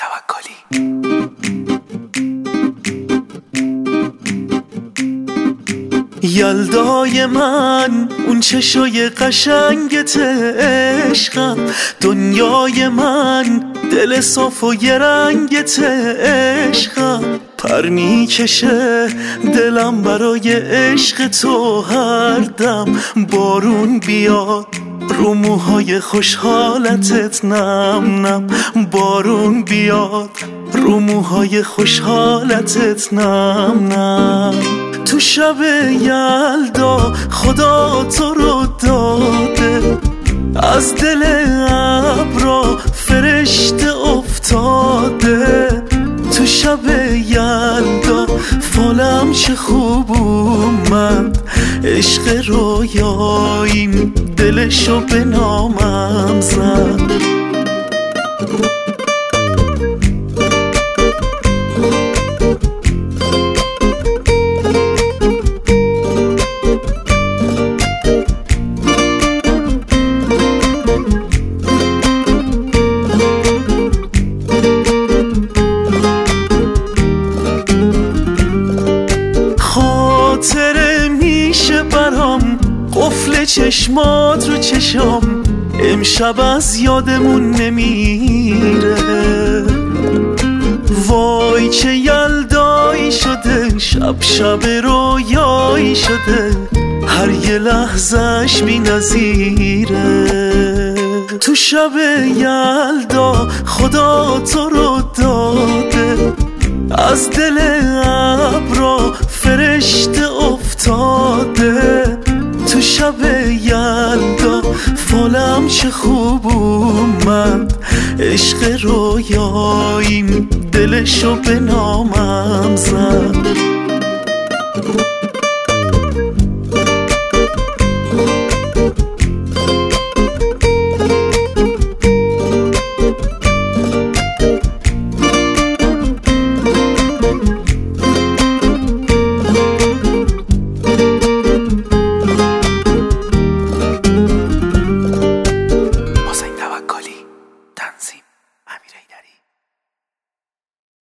توکلی. یلدای من اون چشای قشنگت عشقم، دنیای من دل صاف و یه رنگت عشقم، پر میکشه دلم برای عشق تو هر دم، بارون بیاد رو موهای خوشحالتت نم نم، بارون بیاد رو موهای خوشحالتت نم نم. تو شب یلدا خدا تو رو داده، از دل ابرا فرشته افتاده، تو شب یلدا فالم چه خوب اومد، عشق رویاییم دلشو به نامم زد. خاطره میشه برام قفل چشمات رو چشام، امشب از یادمون نمیره، وای چه یلدایی شده، شب شب رویایی شده، هر یه لحظش بی نظیره. تو شب یلدا خدا تو رو داده، از دل ابرا فرشته افتاده، تو شب یلدا فالم چه خوب اومد، عشق رویاییم دلشو به نامم زد.